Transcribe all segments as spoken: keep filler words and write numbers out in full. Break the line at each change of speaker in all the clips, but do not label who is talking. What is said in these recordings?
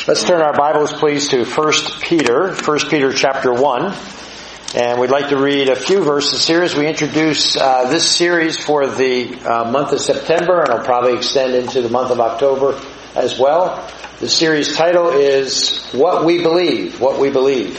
Let's turn our Bibles, please, to First Peter, First Peter chapter one. And we'd like to read a few verses here as we introduce uh, this series for the uh, month of September, and it'll probably extend into the month of October as well. The series title is What We Believe, What We Believe.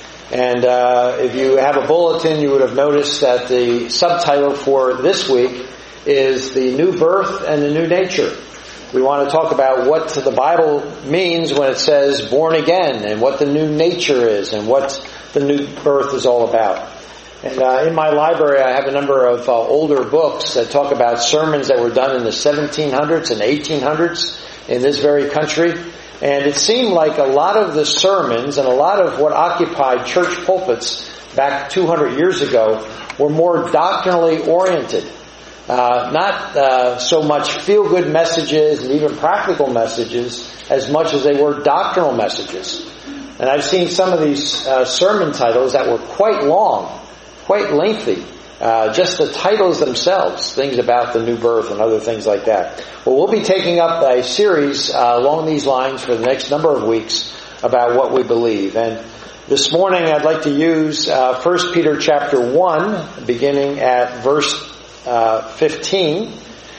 And uh, if you have a bulletin, you would have noticed that the subtitle for this week is The New Birth and the New Nature. We want to talk about what the Bible means when it says born again, and what the new nature is, and what the new birth is all about. And uh, in my library I have a number of uh, older books that talk about sermons that were done in the seventeen hundreds and eighteen hundreds in this very country. And it seemed like a lot of the sermons and a lot of what occupied church pulpits back two hundred years ago were more doctrinally oriented. Uh, not uh, so much feel-good messages and even practical messages as much as they were doctrinal messages. And I've seen some of these uh, sermon titles that were quite long, quite lengthy. Uh, just the titles themselves, things about the new birth and other things like that. Well, we'll be taking up a series uh, along these lines for the next number of weeks about what we believe. And this morning I'd like to use uh, First Peter chapter one, beginning at verse Uh, fifteen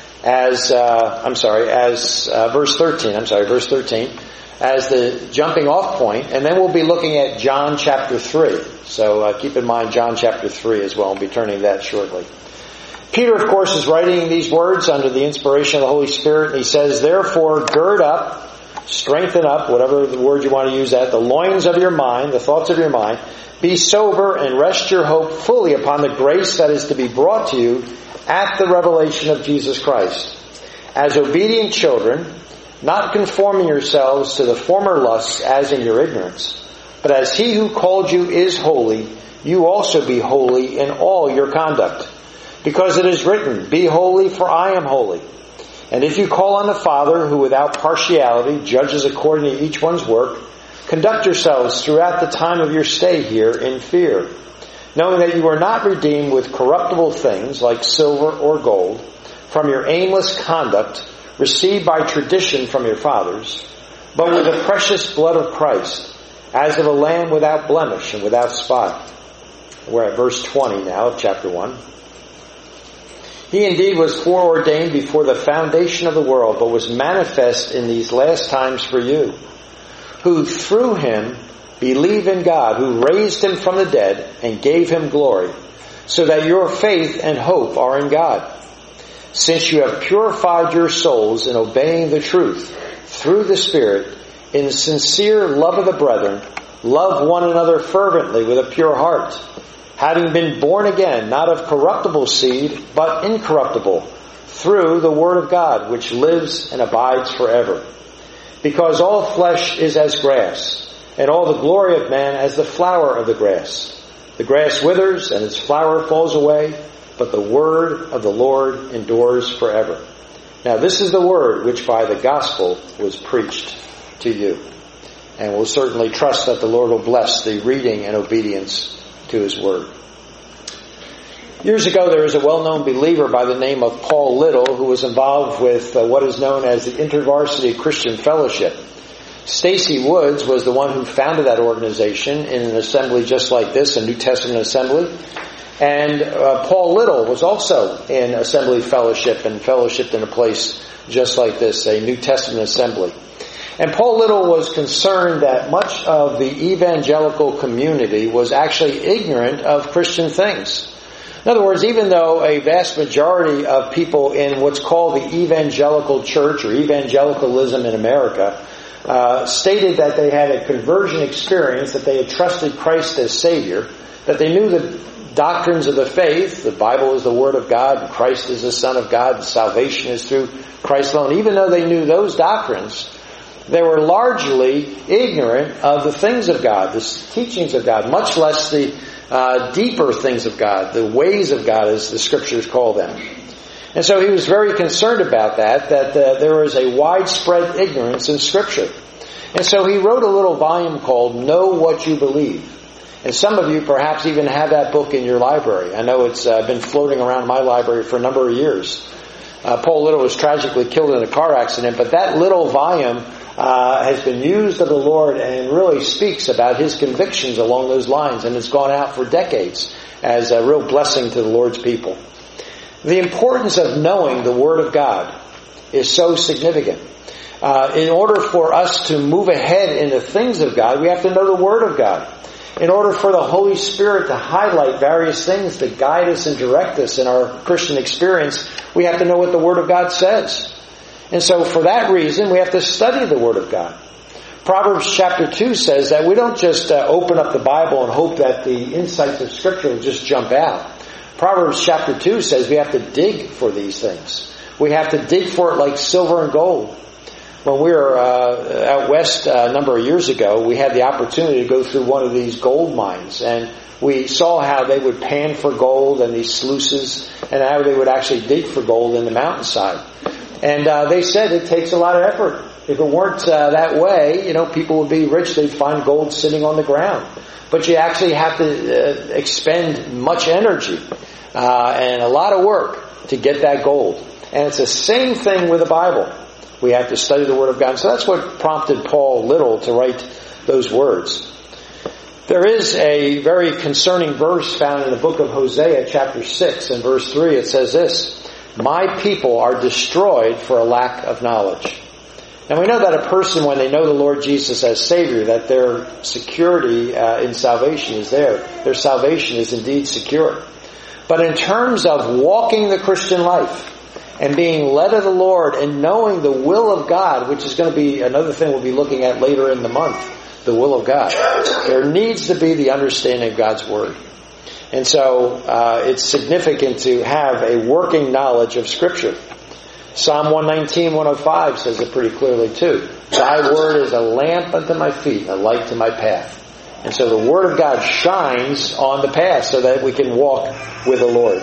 as, uh, I'm sorry, as, uh, verse thirteen, I'm sorry, verse thirteen, as the jumping off point, and then we'll be looking at John chapter three. So, uh, keep in mind John chapter three as well, and we'll be turning to that shortly. Peter, of course, is writing these words under the inspiration of the Holy Spirit, and he says, "Therefore, gird up, strengthen up," whatever the word you want to use that, "the loins of your mind, the thoughts of your mind, be sober and rest your hope fully upon the grace that is to be brought to you at the revelation of Jesus Christ. As obedient children, not conforming yourselves to the former lusts as in your ignorance, but as He who called you is holy, you also be holy in all your conduct. Because it is written, Be holy, for I am holy. And if you call on the Father, who without partiality judges according to each one's work, conduct yourselves throughout the time of your stay here in fear, knowing that you are not redeemed with corruptible things like silver or gold from your aimless conduct received by tradition from your fathers, but with the precious blood of Christ, as of a lamb without blemish and without spot." We're at verse twenty now of chapter one. "He indeed was foreordained before the foundation of the world, but was manifest in these last times for you, who through Him believe in God, who raised Him from the dead and gave Him glory, so that your faith and hope are in God. Since you have purified your souls in obeying the truth through the Spirit, in sincere love of the brethren, love one another fervently with a pure heart, having been born again, not of corruptible seed, but incorruptible, through the Word of God, which lives and abides forever. Because all flesh is as grass, and all the glory of man as the flower of the grass. The grass withers, and its flower falls away, but the word of the Lord endures forever. Now this is the word which by the gospel was preached to you." And we'll certainly trust that the Lord will bless the reading and obedience to His word. Years ago, there was a well-known believer by the name of Paul Little, who was involved with uh, what is known as the InterVarsity Christian Fellowship. Stacy Woods was the one who founded that organization in an assembly just like this, a New Testament assembly. And uh, Paul Little was also in assembly fellowship and fellowshipped in a place just like this, a New Testament assembly. And Paul Little was concerned that much of the evangelical community was actually ignorant of Christian things. In other words, even though a vast majority of people in what's called the evangelical church or evangelicalism in America Uh, stated that they had a conversion experience, that they had trusted Christ as Savior, that they knew the doctrines of the faith, the Bible is the Word of God, and Christ is the Son of God, and salvation is through Christ alone. Even though they knew those doctrines, they were largely ignorant of the things of God, the teachings of God, much less the uh, deeper things of God, the ways of God as the Scriptures call them. And so he was very concerned about that, that uh, there was a widespread ignorance in Scripture. And so he wrote a little volume called Know What You Believe. And some of you perhaps even have that book in your library. I know it's uh, been floating around my library for a number of years. Uh, Paul Little was tragically killed in a car accident, but that little volume uh, has been used of the Lord and really speaks about his convictions along those lines, and it's gone out for decades as a real blessing to the Lord's people. The importance of knowing the Word of God is so significant. Uh, in order for us to move ahead in the things of God, we have to know the Word of God. In order for the Holy Spirit to highlight various things that guide us and direct us in our Christian experience, we have to know what the Word of God says. And so for that reason, we have to study the Word of God. Proverbs chapter two says that we don't just uh, open up the Bible and hope that the insights of Scripture will just jump out. Proverbs chapter two says we have to dig for these things. We have to dig for it like silver and gold. When we were uh, out west uh, a number of years ago, we had the opportunity to go through one of these gold mines, and we saw how they would pan for gold and these sluices, and how they would actually dig for gold in the mountainside. And uh, they said it takes a lot of effort. If it weren't uh, that way, you know, people would be rich. They'd find gold sitting on the ground. But you actually have to uh, expend much energy uh, and a lot of work to get that gold. And it's the same thing with the Bible. We have to study the Word of God. So that's what prompted Paul Little to write those words. There is a very concerning verse found in the book of Hosea, chapter six, and verse three. It says this, "My people are destroyed for a lack of knowledge." And we know that a person, when they know the Lord Jesus as Savior, that their security uh, in salvation is there. Their salvation is indeed secure. But in terms of walking the Christian life, and being led of the Lord and knowing the will of God, which is going to be another thing we'll be looking at later in the month, the will of God. There needs to be the understanding of God's Word. And so uh, it's significant to have a working knowledge of Scripture. Psalm one nineteen, one oh five says it pretty clearly too. "Thy Word is a lamp unto my feet, and a light to my path." And so the Word of God shines on the path so that we can walk with the Lord.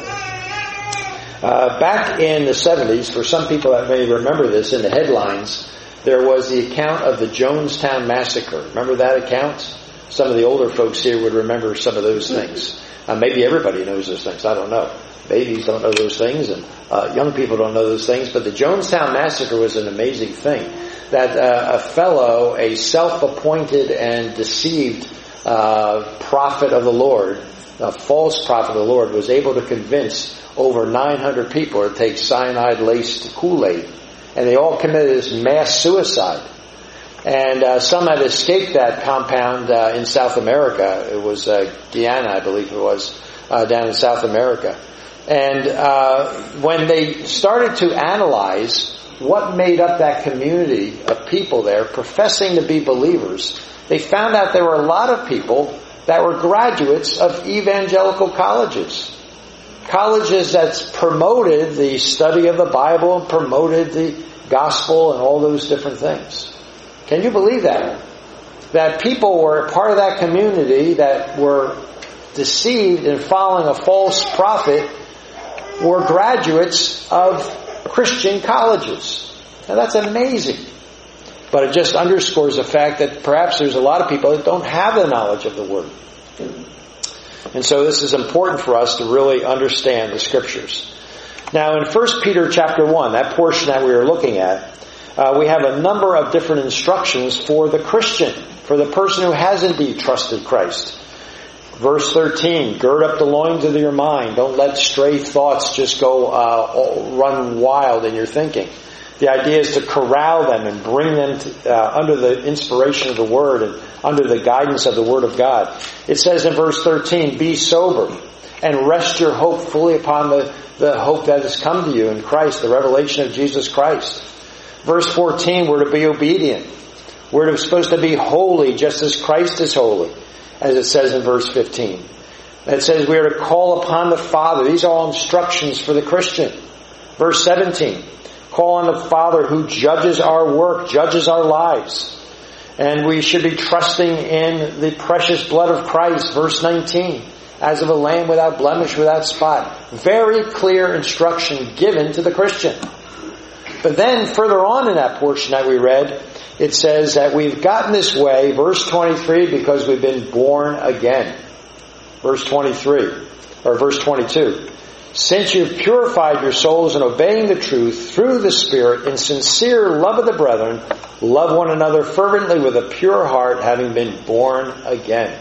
Uh, back in the seventies, for some people that may remember this, in the headlines, there was the account of the Jonestown Massacre. Remember that account? Some of the older folks here would remember some of those things. Uh, maybe everybody knows those things. I don't know. Babies don't know those things, and uh, young people don't know those things. But the Jonestown Massacre was an amazing thing. That uh, a fellow, a self-appointed and deceived uh, prophet of the Lord, a false prophet of the Lord, was able to convince over nine hundred people to take cyanide-laced Kool-Aid. And they all committed this mass suicide. And uh, some had escaped that compound uh, in South America. It was uh, Guyana, I believe it was, uh, down in South America. And uh, when they started to analyze what made up that community of people there professing to be believers, they found out there were a lot of people that were graduates of evangelical colleges. Colleges that promoted the study of the Bible and promoted the gospel and all those different things. Can you believe that? That people were part of that community that were deceived in following a false prophet were graduates of Christian colleges. Now that's amazing. But it just underscores the fact that perhaps there's a lot of people that don't have the knowledge of the Word. And so this is important for us to really understand the Scriptures. Now in First Peter chapter one, that portion that we are looking at, uh, we have a number of different instructions for the Christian, for the person who has indeed trusted Christ. Verse thirteen, "Gird up the loins of your mind. Don't let stray thoughts just go uh, run wild in your thinking." The idea is to corral them and bring them to, uh, under the inspiration of the Word and under the guidance of the Word of God. It says in verse thirteen, "Be sober and rest your hope fully upon the, the hope that has come to you in Christ, the revelation of Jesus Christ." Verse fourteen, we're to be obedient. We're supposed to be holy just as Christ is holy, as it says in verse fifteen. It says we are to call upon the Father. These are all instructions for the Christian. Verse seventeen, call on the Father who judges our work, judges our lives. And we should be trusting in the precious blood of Christ. Verse nineteen, as of a lamb without blemish, without spot. Very clear instruction given to the Christian. But then further on in that portion that we read, it says that we've gotten this way, verse twenty-three, because we've been born again. Verse twenty-three, or verse twenty-two. Since you've purified your souls in obeying the truth through the Spirit in sincere love of the brethren, Love one another fervently with a pure heart, having been born again.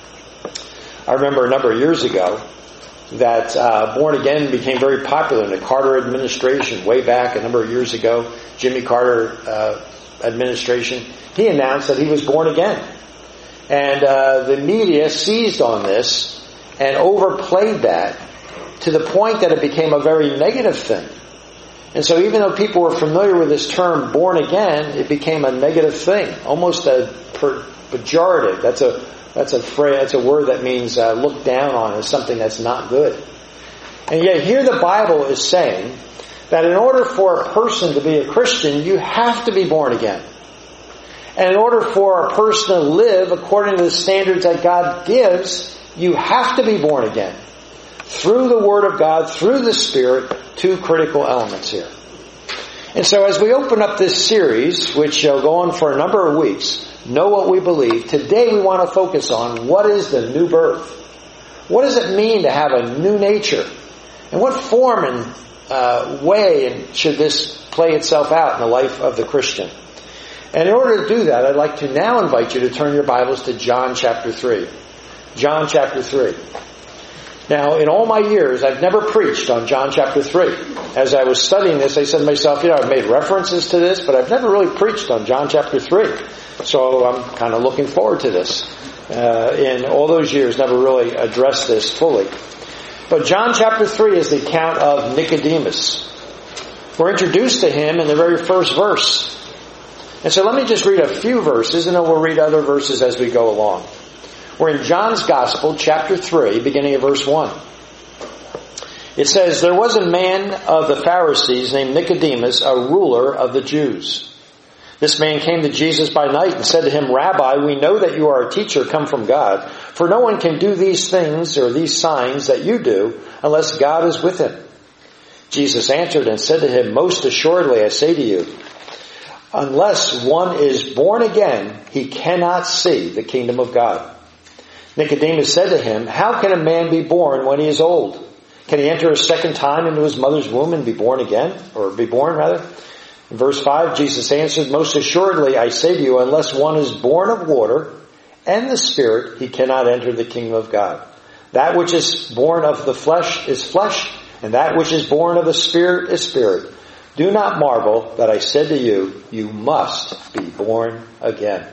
I remember a number of years ago that uh, born again became very popular in the Carter administration way back a number of years ago. Jimmy Carter uh, administration. He announced that he was born again. And uh, the media seized on this and overplayed that to the point that it became a very negative thing. And so even though people were familiar with this term born again, it became a negative thing, almost a per- pejorative. That's a that's a phrase, that's a word that means uh, looked down on as something that's not good. And yet here the Bible is saying that in order for a person to be a Christian, you have to be born again. And in order for a person to live according to the standards that God gives, you have to be born again. Through the Word of God, through the Spirit, two critical elements here. And so as we open up this series, which shall go on for a number of weeks, Know What We Believe, today we want to focus on what is the new birth? What does it mean to have a new nature? And what form and uh, way should this play itself out in the life of the Christian? And in order to do that, I'd like to now invite you to turn your Bibles to John chapter three. John chapter three. Now, in all my years, I've never preached on John chapter three. As I was studying this, I said to myself, you know, I've made references to this, but I've never really preached on John chapter three. So I'm kind of looking forward to this. Uh, in all those years, never really addressed this fully. But John chapter three is the account of Nicodemus. We're introduced to him in the very first verse. And so let me just read a few verses, and then we'll read other verses as we go along. We're in John's Gospel, chapter three, beginning of verse one. It says, "There was a man of the Pharisees named Nicodemus, a ruler of the Jews. This man came to Jesus by night and said to him, 'Rabbi, we know that you are a teacher come from God, for no one can do these things or these signs that you do unless God is with him.' Jesus answered and said to him, 'Most assuredly I say to you, unless one is born again, he cannot see the kingdom of God.' Nicodemus said to him, 'How can a man be born when he is old? Can he enter a second time into his mother's womb and be born again?' Or be born, rather? In verse five, Jesus answered, 'Most assuredly I say to you, unless one is born of water and the Spirit, he cannot enter the kingdom of God. That which is born of the flesh is flesh, and that which is born of the Spirit is spirit. Do not marvel that I said to you, you must be born again.'"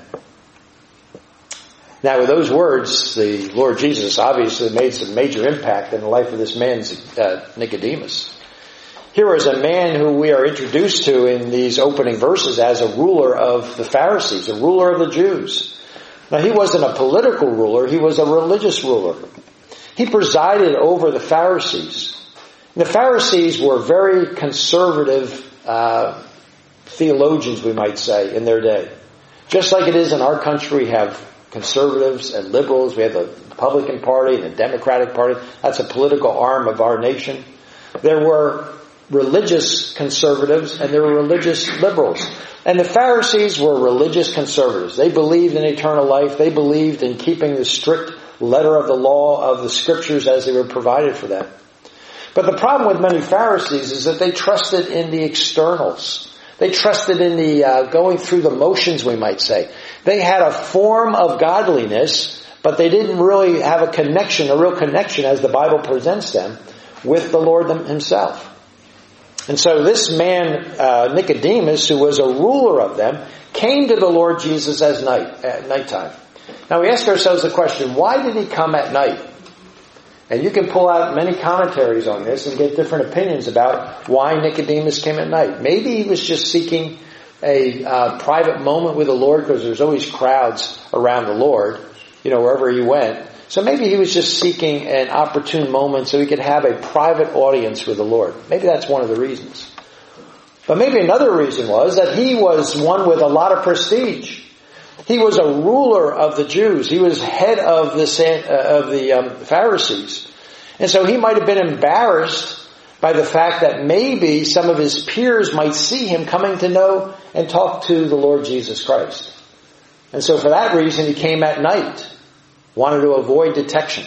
Now with those words, the Lord Jesus obviously made some major impact in the life of this man, uh, Nicodemus. Here is a man who we are introduced to in these opening verses as a ruler of the Pharisees, a ruler of the Jews. Now he wasn't a political ruler, he was a religious ruler. He presided over the Pharisees. And the Pharisees were very conservative uh, theologians, we might say, in their day. Just like it is in our country, we have conservatives and liberals. We have the Republican Party and the Democratic Party. That's a political arm of our nation. There were religious conservatives and there were religious liberals. And the Pharisees were religious conservatives. They believed in eternal life. They believed in keeping the strict letter of the law of the Scriptures as they were provided for them. But the problem with many Pharisees is that they trusted in the externals. They trusted in the uh, going through the motions, we might say. They had a form of godliness, but they didn't really have a connection, a real connection as the Bible presents them, with the Lord himself. And so this man, uh, Nicodemus, who was a ruler of them, came to the Lord Jesus as night, at nighttime. Now we ask ourselves the question, why did he come at night? And you can pull out many commentaries on this and get different opinions about why Nicodemus came at night. Maybe he was just seeking a uh, private moment with the Lord, because there's always crowds around the Lord, you know, wherever he went. So maybe he was just seeking an opportune moment so he could have a private audience with the Lord. Maybe that's one of the reasons. But maybe another reason was that he was one with a lot of prestige. He was a ruler of the Jews. He was head of the, uh, of the um, Pharisees. And so he might have been embarrassed by the fact that maybe some of his peers might see him coming to know and talk to the Lord Jesus Christ. And so for that reason, he came at night, wanted to avoid detection.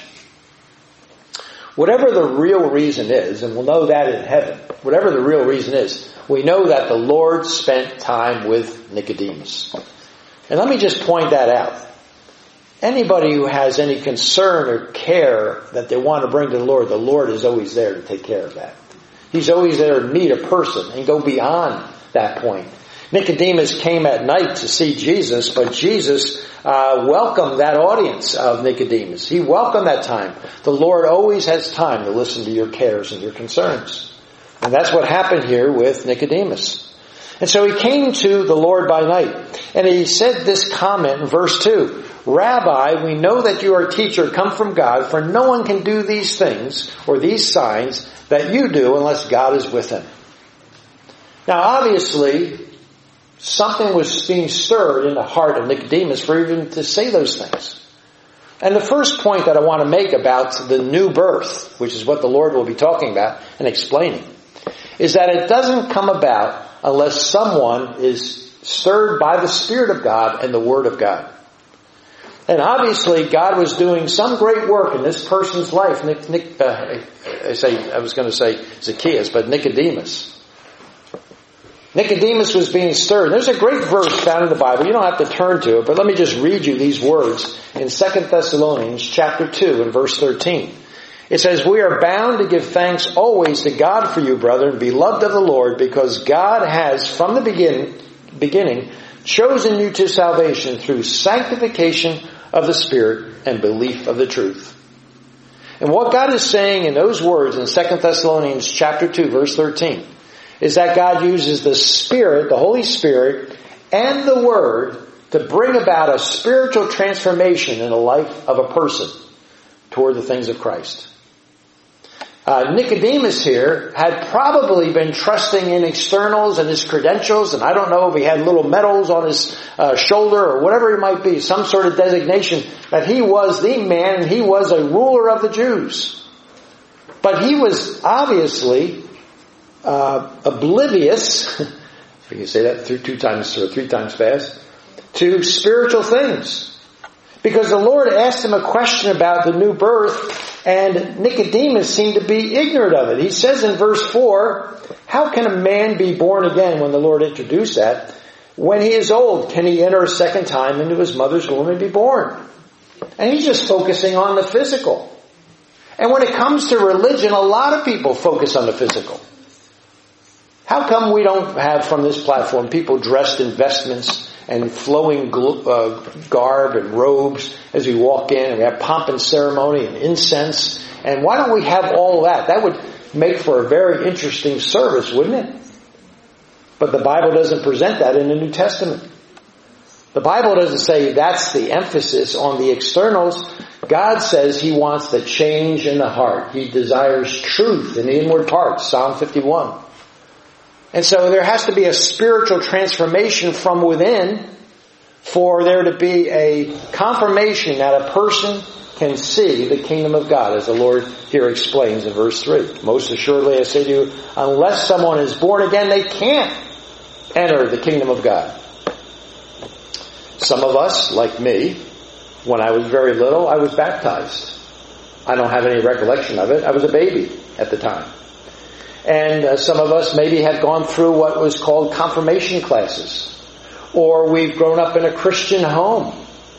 Whatever the real reason is, and we'll know that in heaven, whatever the real reason is, we know that the Lord spent time with Nicodemus. And let me just point that out. Anybody who has any concern or care that they want to bring to the Lord, the Lord is always there to take care of that. He's always there to meet a person and go beyond that point. Nicodemus came at night to see Jesus, but Jesus uh, welcomed that audience of Nicodemus. He welcomed that time. The Lord always has time to listen to your cares and your concerns. And that's what happened here with Nicodemus. And so he came to the Lord by night. And he said this comment in verse two. Rabbi, we know that you are a teacher come from God, for no one can do these things or these signs that you do unless God is with him. Now obviously, something was being stirred in the heart of Nicodemus for even to say those things. And the first point that I want to make about the new birth, which is what the Lord will be talking about and explaining, is that it doesn't come about unless someone is stirred by the Spirit of God and the Word of God. And obviously, God was doing some great work in this person's life. Nick, Nick, uh, I say, I was going to say Zacchaeus, but Nicodemus. Nicodemus was being stirred. There's a great verse found in the Bible. You don't have to turn to it, but let me just read you these words in Second Thessalonians chapter two and verse thirteen. It says, we are bound to give thanks always to God for you, brethren, beloved of the Lord, because God has from the begin, beginning chosen you to salvation through sanctification of the Spirit and belief of the truth. And what God is saying in those words in Second Thessalonians chapter two, verse thirteen, is that God uses the Spirit, the Holy Spirit, and the Word to bring about a spiritual transformation in the life of a person toward the things of Christ. Uh, Nicodemus here had probably been trusting in externals and his credentials, and I don't know if he had little medals on his uh, shoulder or whatever it might be, some sort of designation that he was the man and he was a ruler of the Jews. But he was obviously uh, oblivious, if you can say that two, two times or three times fast, to spiritual things. Because the Lord asked him a question about the new birth, and Nicodemus seemed to be ignorant of it. He says in verse four, how can a man be born again, when the Lord introduced that? When he is old, can he enter a second time into his mother's womb and be born? And he's just focusing on the physical. And when it comes to religion, a lot of people focus on the physical. How come we don't have from this platform people dressed in vestments and flowing uh, garb and robes as we walk in, and we have pomp and ceremony and incense? And why don't we have all of that? That would make for a very interesting service, wouldn't it? But the Bible doesn't present that in the New Testament. The Bible doesn't say that's the emphasis on the externals. God says He wants the change in the heart. He desires truth in the inward parts, Psalm fifty-one. And so there has to be a spiritual transformation from within for there to be a confirmation that a person can see the kingdom of God, as the Lord here explains in verse three. Most assuredly I say to you, unless someone is born again, they can't enter the kingdom of God. Some of us, like me, when I was very little, I was baptized. I don't have any recollection of it. I was a baby at the time. And uh, some of us maybe have gone through what was called confirmation classes. Or we've grown up in a Christian home.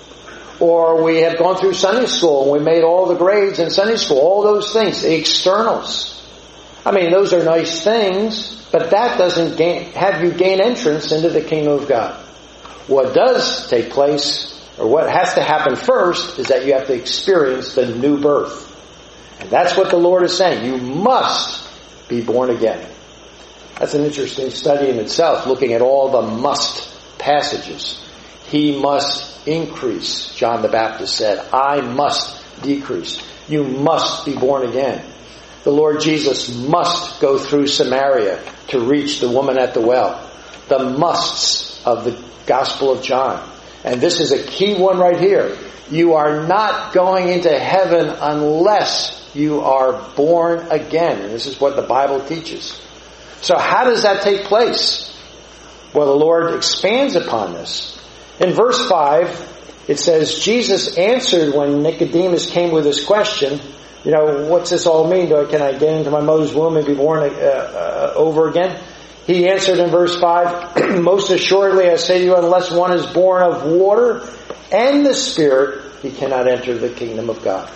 Or we have gone through Sunday school and we made all the grades in Sunday school. All those things, the externals. I mean, those are nice things, but that doesn't gain, have you gain entrance into the kingdom of God. What does take place, or what has to happen first, is that you have to experience the new birth. And that's what the Lord is saying. You must be born again. That's an interesting study in itself, looking at all the must passages. He must increase, John the Baptist said. I must decrease. You must be born again. The Lord Jesus must go through Samaria to reach the woman at the well. The musts of the Gospel of John. And this is a key one right here. You are not going into heaven unless you are born again. And this is what the Bible teaches. So how does that take place? Well, the Lord expands upon this. In verse five, it says, Jesus answered when Nicodemus came with his question, you know, what's this all mean? Do I, can I get into my mother's womb and be born uh, uh, over again? He answered in verse five, most assuredly I say to you, unless one is born of water and the Spirit, he cannot enter the kingdom of God.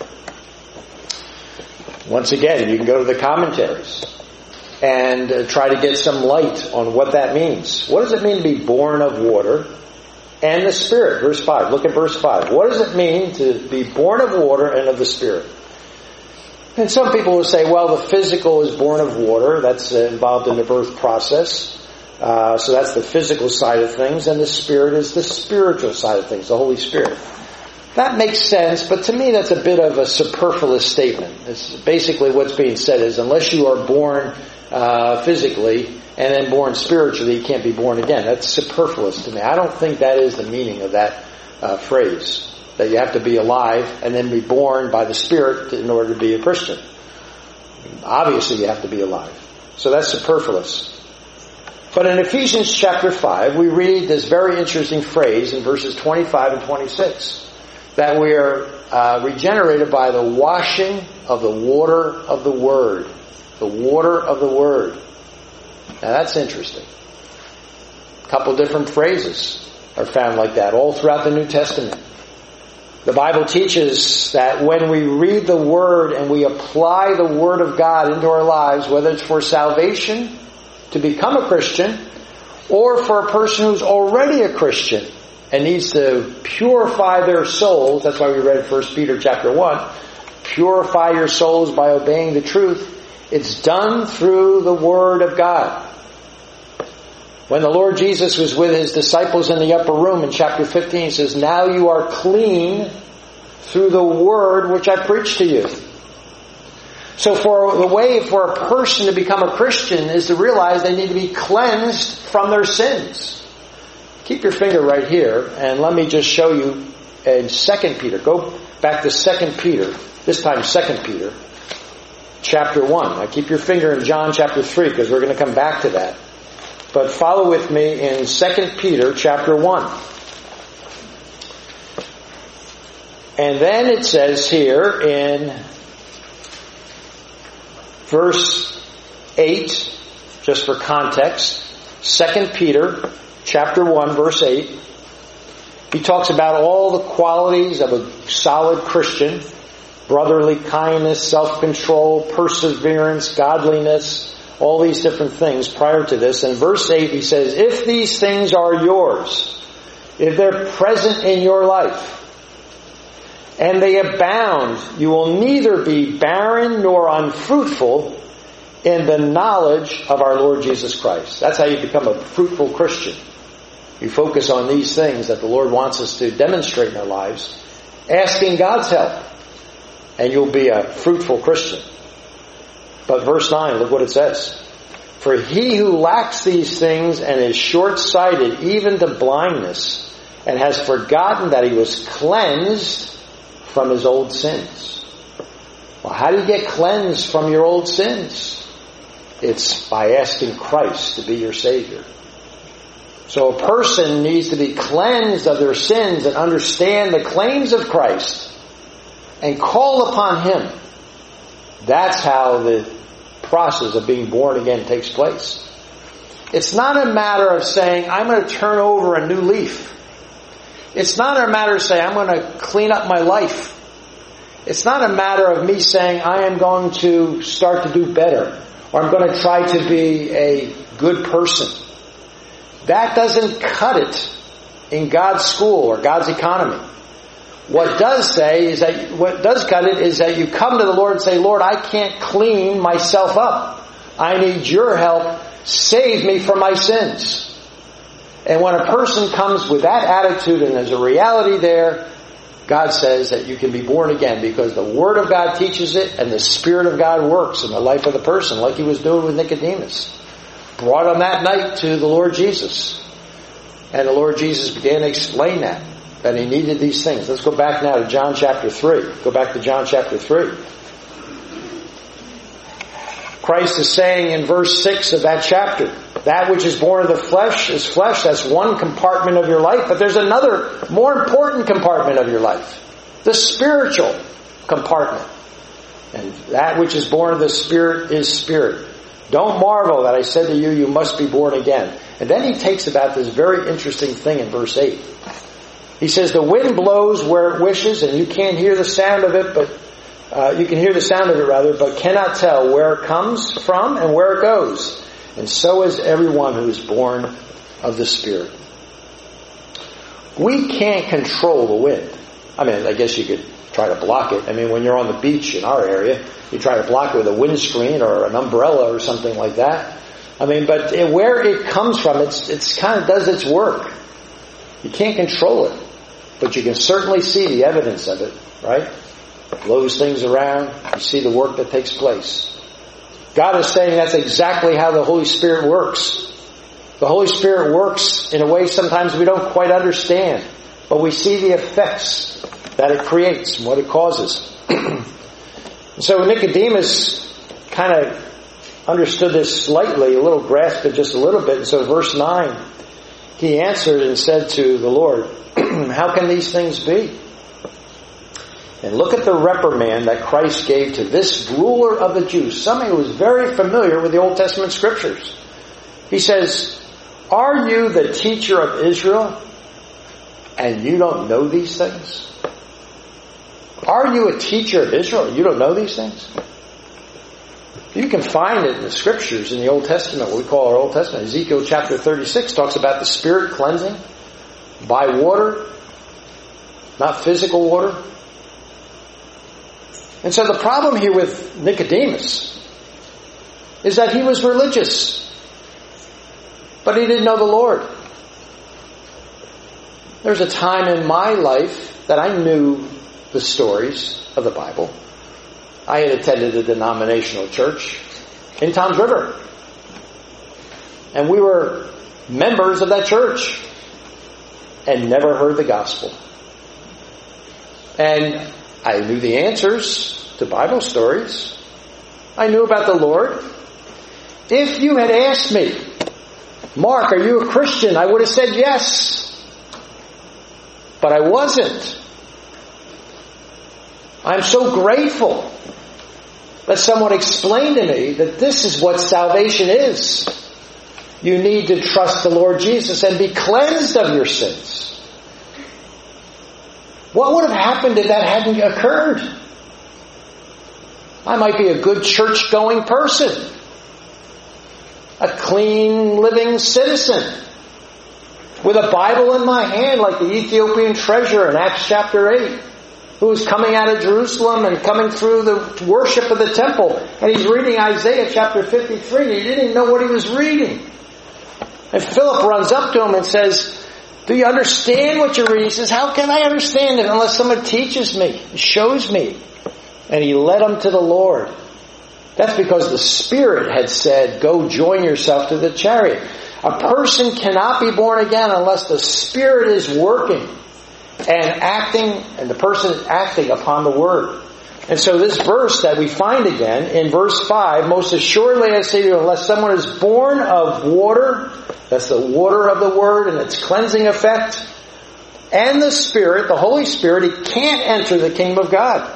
Once again, you can go to the commentaries and uh, try to get some light on what that means. What does it mean to be born of water and the Spirit? Verse five. Look at verse five. What does it mean to be born of water and of the Spirit? And some people will say, well, the physical is born of water. That's uh, involved in the birth process. Uh, so that's the physical side of things. And the Spirit is the spiritual side of things, the Holy Spirit. That makes sense, but to me that's a bit of a superfluous statement. It's basically what's being said is unless you are born uh, physically and then born spiritually, you can't be born again. That's superfluous to me. I don't think that is the meaning of that uh, phrase, that you have to be alive and then be born by the Spirit in order to be a Christian. Obviously you have to be alive. So that's superfluous. But in Ephesians chapter five, we read this very interesting phrase in verses twenty-five and twenty-six. That we are uh, regenerated by the washing of the water of the Word. The water of the Word. Now that's interesting. A couple different phrases are found like that all throughout the New Testament. The Bible teaches that when we read the Word and we apply the Word of God into our lives, whether it's for salvation, to become a Christian, or for a person who's already a Christian, and needs to purify their souls. That's why we read First Peter chapter one. Purify your souls by obeying the truth. It's done through the Word of God. When the Lord Jesus was with His disciples in the upper room in chapter fifteen, He says, now you are clean through the Word which I preached to you. So for the way for a person to become a Christian is to realize they need to be cleansed from their sins. Keep your finger right here, and let me just show you in Second Peter. Go back to Second Peter, this time Second Peter, chapter one. Now keep your finger in John chapter three, because we're going to come back to that. But follow with me in Second Peter chapter one. And then it says here in verse eight, just for context, Second Peter chapter one, verse eight, he talks about all the qualities of a solid Christian: brotherly kindness, self-control, perseverance, godliness, all these different things prior to this. In verse eight he says, if these things are yours, if they're present in your life, and they abound, you will neither be barren nor unfruitful in the knowledge of our Lord Jesus Christ. That's how you become a fruitful Christian. You focus on these things that the Lord wants us to demonstrate in our lives, asking God's help, and you'll be a fruitful Christian. But verse nine, look what it says. For he who lacks these things and is short-sighted even to blindness, and has forgotten that he was cleansed from his old sins. Well, how do you get cleansed from your old sins? It's by asking Christ to be your Savior. So a person needs to be cleansed of their sins and understand the claims of Christ and call upon Him. That's how the process of being born again takes place. It's not a matter of saying, I'm going to turn over a new leaf. It's not a matter of saying, I'm going to clean up my life. It's not a matter of me saying, I am going to start to do better, or I'm going to try to be a good person. That doesn't cut it in God's school or God's economy. What does say is that, what does cut it is that you come to the Lord and say, Lord, I can't clean myself up. I need your help. Save me from my sins. And when a person comes with that attitude and there's a reality there, God says that you can be born again because the Word of God teaches it and the Spirit of God works in the life of the person, like He was doing with Nicodemus. Brought him that night to the Lord Jesus. And the Lord Jesus began to explain that, that He needed these things. Let's go back now to John chapter three. Go back to John chapter three. Christ is saying in verse six of that chapter, that which is born of the flesh is flesh. That's one compartment of your life. But there's another, more important compartment of your life. The spiritual compartment. And that which is born of the Spirit is spirit. Don't marvel that I said to you, you must be born again. And then he takes about this very interesting thing in verse eight. He says, the wind blows where it wishes, and you can't hear the sound of it, but uh, you can hear the sound of it rather, but cannot tell where it comes from and where it goes. And so is everyone who is born of the Spirit. We can't control the wind. I mean, I guess you could try to block it. I mean, when you're on the beach in our area, you try to block it with a windscreen or an umbrella or something like that. I mean, but where it comes from, it's it's kind of does its work. You can't control it, but you can certainly see the evidence of it, right? It blows things around. You see the work that takes place. God is saying that's exactly how the Holy Spirit works. The Holy Spirit works in a way sometimes we don't quite understand, but we see the effects that it creates and what it causes. So Nicodemus kind of understood this slightly, a little grasped it just a little bit. And so verse nine, he answered and said to the Lord, how can these things be? And look at the reprimand that Christ gave to this ruler of the Jews, somebody who was very familiar with the Old Testament scriptures. He says, are you the teacher of Israel and you don't know these things? Are you a teacher of Israel? You don't know these things? You can find it in the scriptures in the Old Testament, what we call our Old Testament. Ezekiel chapter thirty-six talks about the Spirit cleansing by water, not physical water. And so the problem here with Nicodemus is that he was religious, but he didn't know the Lord. There's a time in my life that I knew the stories of the Bible. I had attended a denominational church in Toms River. And we were members of that church and never heard the gospel. And I knew the answers to Bible stories. I knew about the Lord. If you had asked me, Mark, are you a Christian? I would have said yes. But I wasn't. I'm so grateful that someone explained to me that this is what salvation is. You need to trust the Lord Jesus and be cleansed of your sins. What would have happened if that hadn't occurred? I might be a good church-going person, a clean, living citizen, with a Bible in my hand like the Ethiopian treasurer in Acts chapter eight. Who was coming out of Jerusalem and coming through the worship of the temple. And he's reading Isaiah chapter fifty-three and he didn't even know what he was reading. And Philip runs up to him and says, do you understand what you're reading? He says, how can I understand it unless someone teaches me, shows me? And he led him to the Lord. That's because the Spirit had said, go join yourself to the chariot. A person cannot be born again unless the Spirit is working. And acting, and the person is acting upon the Word. And so this verse that we find again in verse five, most assuredly I say to you, unless someone is born of water, that's the water of the Word and its cleansing effect, and the Spirit, the Holy Spirit, he can't enter the kingdom of God.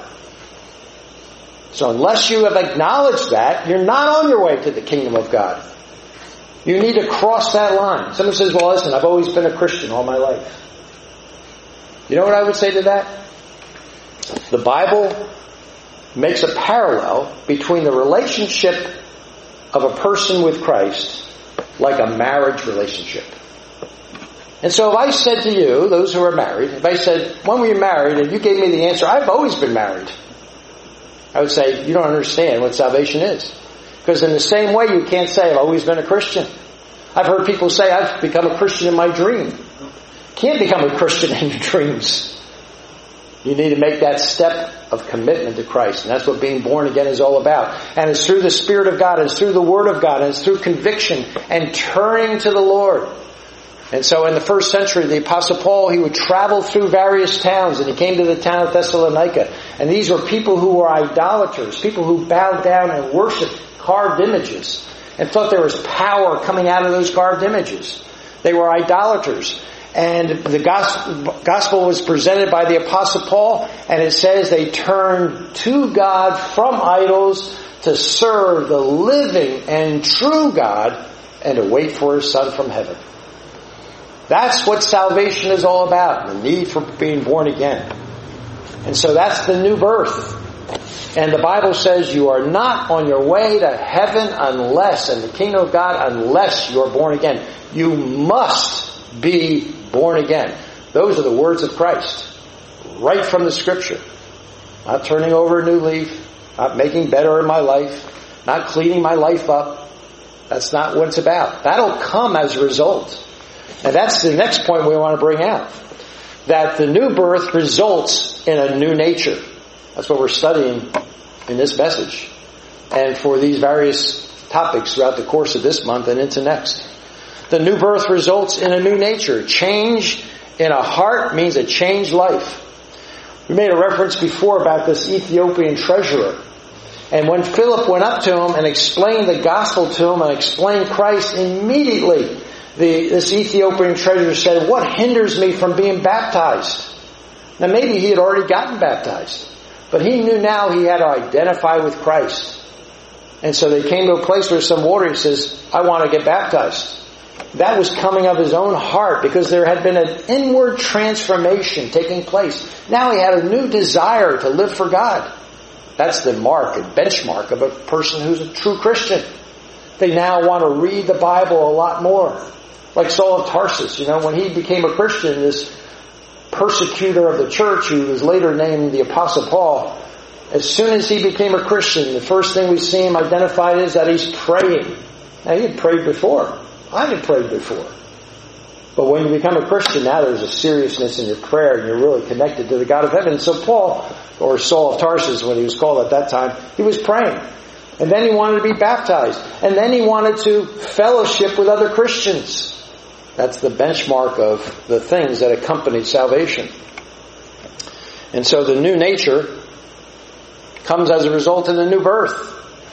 So unless you have acknowledged that, you're not on your way to the kingdom of God. You need to cross that line. Someone says, well listen, I've always been a Christian all my life. You know what I would say to that? The Bible makes a parallel between the relationship of a person with Christ like a marriage relationship. And so if I said to you, those who are married, if I said, when were you married? And you gave me the answer, I've always been married. I would say, you don't understand what salvation is. Because in the same way, you can't say, I've always been a Christian. I've heard people say, I've become a Christian in my dream. Can't become a Christian in your dreams. You need to make that step of commitment to Christ. And that's what being born again is all about. And it's through the Spirit of God, and it's through the Word of God, and it's through conviction and turning to the Lord. And so in the first century, the Apostle Paul, he would travel through various towns, and he came to the town of Thessalonica. And these were people who were idolaters, people who bowed down and worshipped carved images, and thought there was power coming out of those carved images. They were idolaters. And the gospel was presented by the Apostle Paul, and it says they turned to God from idols to serve the living and true God and to wait for His Son from heaven. That's what salvation is all about, the need for being born again. And so that's the new birth. And the Bible says you are not on your way to heaven unless, and the kingdom of God, unless you are born again. You must be born again. Those are the words of Christ, right from the Scripture. Not turning over a new leaf, not making better in my life, not cleaning my life up. That's not what it's about. That'll come as a result. And that's the next point we want to bring out. That the new birth results in a new nature. That's what we're studying in this message. And for these various topics throughout the course of this month and into next. The new birth results in a new nature. Change in a heart means a changed life. We made a reference before about this Ethiopian treasurer. And when Philip went up to him and explained the gospel to him and explained Christ, immediately the, this Ethiopian treasurer said, "What hinders me from being baptized?" Now maybe he had already gotten baptized, but he knew now he had to identify with Christ. And so they came to a place where some water. He says, "I want to get baptized." That was coming of his own heart because there had been an inward transformation taking place. Now he had a new desire to live for God. That's the mark and benchmark of a person who's a true Christian. They now want to read the Bible a lot more. Like Saul of Tarsus, you know, when he became a Christian, this persecutor of the church who was later named the Apostle Paul, as soon as he became a Christian, the first thing we see him identified is that he's praying. Now he had prayed before. I had prayed before. But when you become a Christian, now there's a seriousness in your prayer and you're really connected to the God of heaven. And so Paul, or Saul of Tarsus when he was called at that time, he was praying. And then he wanted to be baptized. And then he wanted to fellowship with other Christians. That's the benchmark of the things that accompanied salvation. And so the new nature comes as a result of the new birth.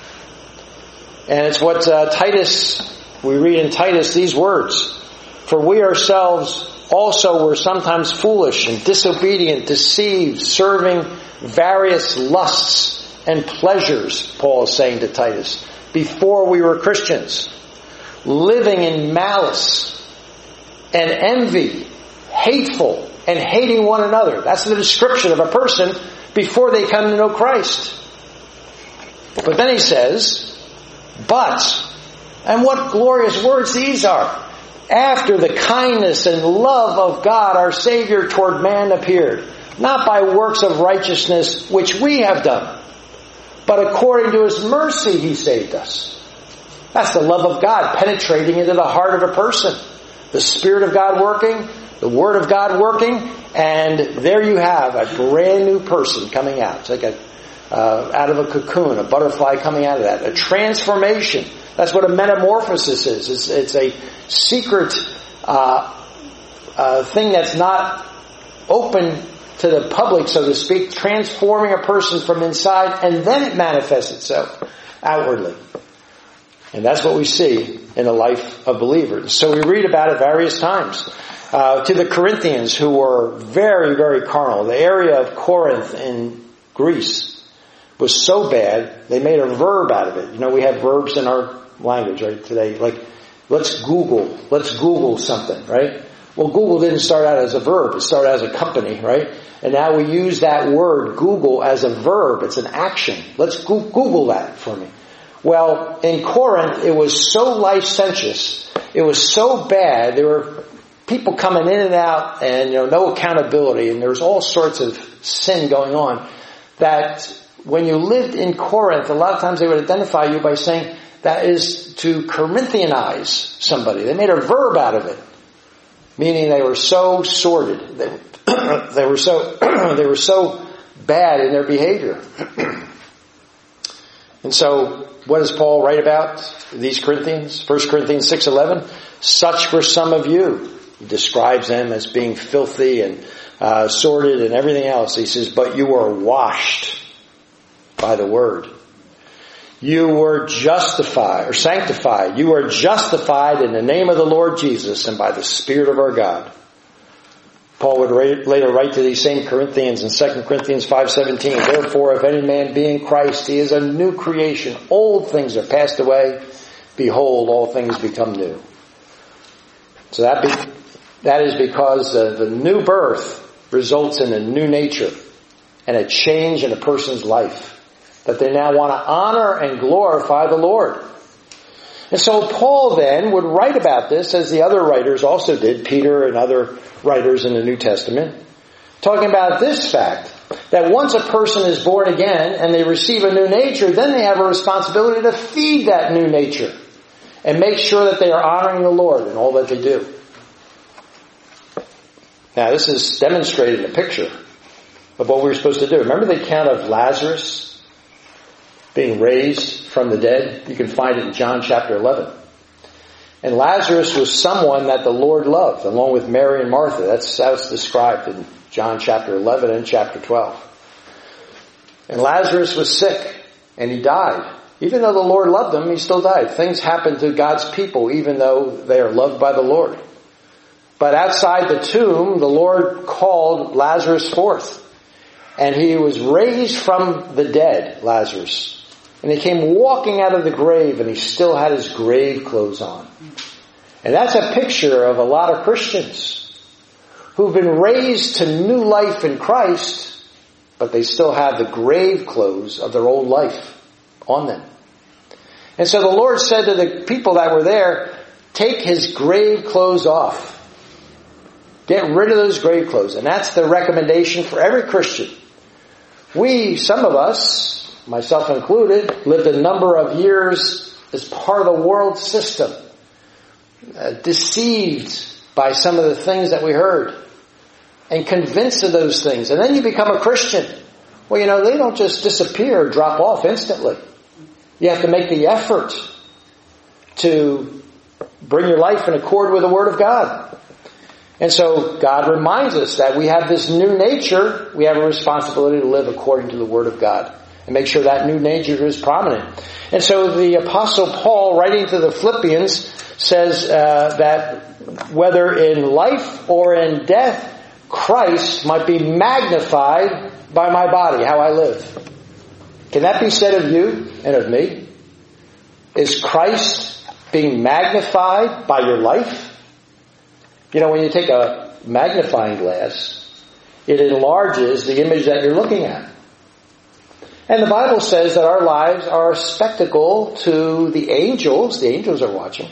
And it's what uh, Titus, we read in Titus these words. "For we ourselves also were sometimes foolish and disobedient, deceived, serving various lusts and pleasures," Paul is saying to Titus, "before we were Christians, living in malice and envy, hateful and hating one another." That's the description of a person before they come to know Christ. But then he says, "But," and what glorious words these are, "after the kindness and love of God our Savior toward man appeared, not by works of righteousness which we have done, but according to His mercy He saved us." That's the love of God penetrating into the heart of a person. The Spirit of God working, the Word of God working, and there you have a brand new person coming out. It's like a uh, out of a cocoon, a butterfly coming out of that. A transformation. That's what a metamorphosis is. It's, it's a secret uh, uh, thing that's not open to the public, so to speak, transforming a person from inside, and then it manifests itself outwardly. And that's what we see in the life of believers. So we read about it various times. Uh, to the Corinthians, who were very, very carnal, the area of Corinth in Greece was so bad, they made a verb out of it. You know, we have verbs in our language, right, today. Like, let's Google, let's Google something, right? Well, Google didn't start out as a verb. It started as a company, right? And now we use that word, Google, as a verb. It's an action. Let's go- Google that for me. Well, in Corinth, it was so licentious. It was so bad. There were people coming in and out and, you know, no accountability. And there was all sorts of sin going on that when you lived in Corinth, a lot of times they would identify you by saying that is to Corinthianize somebody. They made a verb out of it, meaning they were so sordid. They, they were so they were so bad in their behavior. And so, what does Paul write about these Corinthians? First Corinthians six eleven. Such were some of you. He describes them as being filthy and uh, sordid and everything else. He says, "But you were washed by the word. You were justified or sanctified. You were justified in the name of the Lord Jesus and by the Spirit of our God." Paul would later write to these same Corinthians in Second Corinthians five seventeen, therefore, if any man be in Christ, he is a new creation. Old things are passed away. Behold, all things become new. So that be, that is because uh, the new birth results in a new nature and a change in a person's life. That they now want to honor and glorify the Lord. And so Paul then would write about this, as the other writers also did, Peter and other writers in the New Testament, talking about this fact, that once a person is born again and they receive a new nature, then they have a responsibility to feed that new nature and make sure that they are honoring the Lord in all that they do. Now, this is demonstrated in a picture of what we were supposed to do. Remember the account of Lazarus being raised from the dead? You can find it in John chapter eleven. And Lazarus was someone that the Lord loved, along with Mary and Martha. That's how it's described in John chapter eleven and chapter twelve. And Lazarus was sick, and he died. Even though the Lord loved him, he still died. Things happen to God's people, even though they are loved by the Lord. But outside the tomb, the Lord called Lazarus forth. And he was raised from the dead, Lazarus. And he came walking out of the grave, and he still had his grave clothes on. And that's a picture of a lot of Christians who've been raised to new life in Christ, but they still have the grave clothes of their old life on them. And so the Lord said to the people that were there, take his grave clothes off. Get rid of those grave clothes. And that's the recommendation for every Christian. We, some of us, myself included, lived a number of years as part of the world system, uh, deceived by some of the things that we heard, and convinced of those things. And then you become a Christian. Well, you know, they don't just disappear or drop off instantly. You have to make the effort to bring your life in accord with the Word of God. And so God reminds us that we have this new nature. We have a responsibility to live according to the Word of God and make sure that new nature is prominent. And so the Apostle Paul, writing to the Philippians, says uh, that whether in life or in death, Christ might be magnified by my body, how I live. Can that be said of you and of me? Is Christ being magnified by your life? You know, when you take a magnifying glass, it enlarges the image that you're looking at. And the Bible says that our lives are a spectacle to the angels, the angels are watching,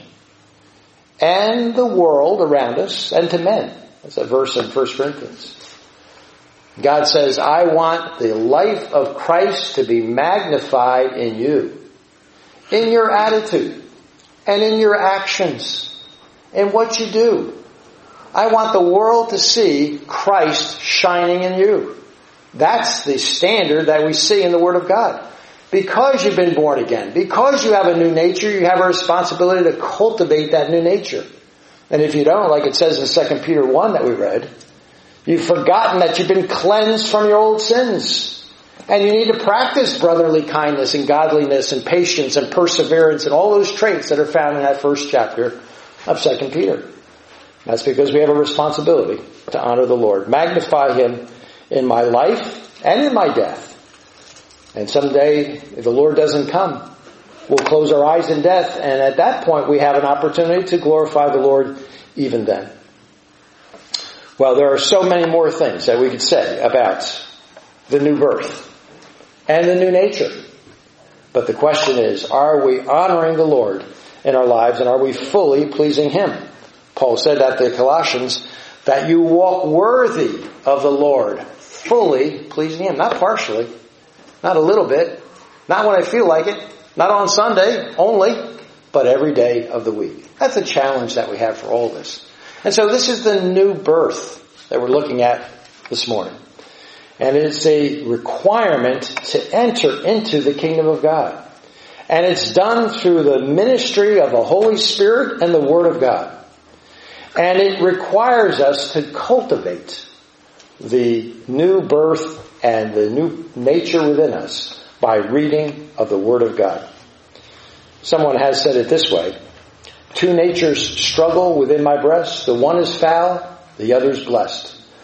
and the world around us, and to men. That's a verse in First Corinthians. God says, I want the life of Christ to be magnified in you, in your attitude, and in your actions, in what you do. I want the world to see Christ shining in you. That's the standard that we see in the Word of God. Because you've been born again, because you have a new nature, you have a responsibility to cultivate that new nature. And if you don't, like it says in Second Peter one that we read, you've forgotten that you've been cleansed from your old sins. And you need to practice brotherly kindness and godliness and patience and perseverance and all those traits that are found in that first chapter of Second Peter. That's because we have a responsibility to honor the Lord. Magnify Him in my life and in my death. And someday, if the Lord doesn't come, we'll close our eyes in death. And at that point, we have an opportunity to glorify the Lord even then. Well, there are so many more things that we could say about the new birth and the new nature. But the question is, are we honoring the Lord in our lives, and are we fully pleasing Him? Paul said that to the Colossians, that you walk worthy of the Lord, fully pleasing Him. Not partially, not a little bit, not when I feel like it, not on Sunday only, but every day of the week. That's a challenge that we have for all this. And so this is the new birth that we're looking at this morning. And it's a requirement to enter into the kingdom of God. And it's done through the ministry of the Holy Spirit and the Word of God. And it requires us to cultivate the new birth and the new nature within us by reading of the Word of God. Someone has said it this way, two natures struggle within my breast. The one is foul, the other is blessed.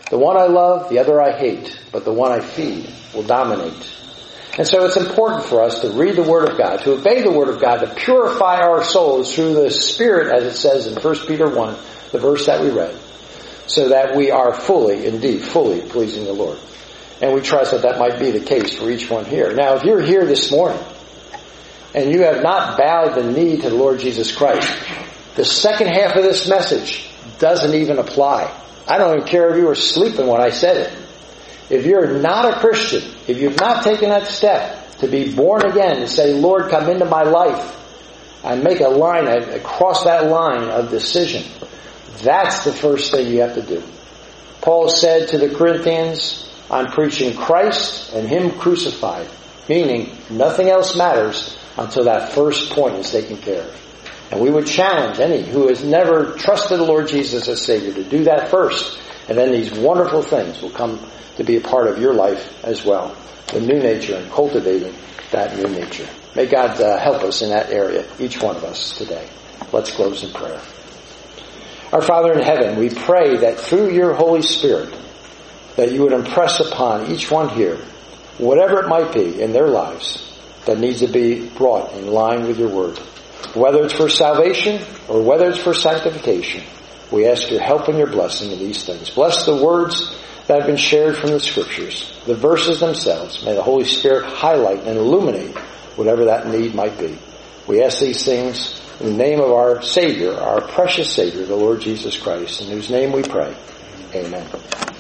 The one I love, the other I hate, but the one I feed will dominate. And so it's important for us to read the Word of God, to obey the Word of God, to purify our souls through the Spirit, as it says in First Peter one, the verse that we read, so that we are fully, indeed, fully pleasing the Lord. And we trust that that might be the case for each one here. Now, if you're here this morning, and you have not bowed the knee to the Lord Jesus Christ, the second half of this message doesn't even apply. I don't even care if you were sleeping when I said it. If you're not a Christian, if you've not taken that step to be born again and say, Lord, come into my life, and make a line, across that line of decision, that's the first thing you have to do. Paul said to the Corinthians, I'm preaching Christ and Him crucified, meaning nothing else matters until that first point is taken care of. And we would challenge any who has never trusted the Lord Jesus as Savior to do that first. And then these wonderful things will come to be a part of your life as well. The new nature and cultivating that new nature. May God uh, help us in that area, each one of us today. Let's close in prayer. Our Father in heaven, we pray that through your Holy Spirit, that you would impress upon each one here, whatever it might be in their lives, that needs to be brought in line with your word. Whether it's for salvation or whether it's for sanctification, we ask your help and your blessing in these things. Bless the words that have been shared from the Scriptures, the verses themselves. May the Holy Spirit highlight and illuminate whatever that need might be. We ask these things in the name of our Savior, our precious Savior, the Lord Jesus Christ, in whose name we pray. Amen.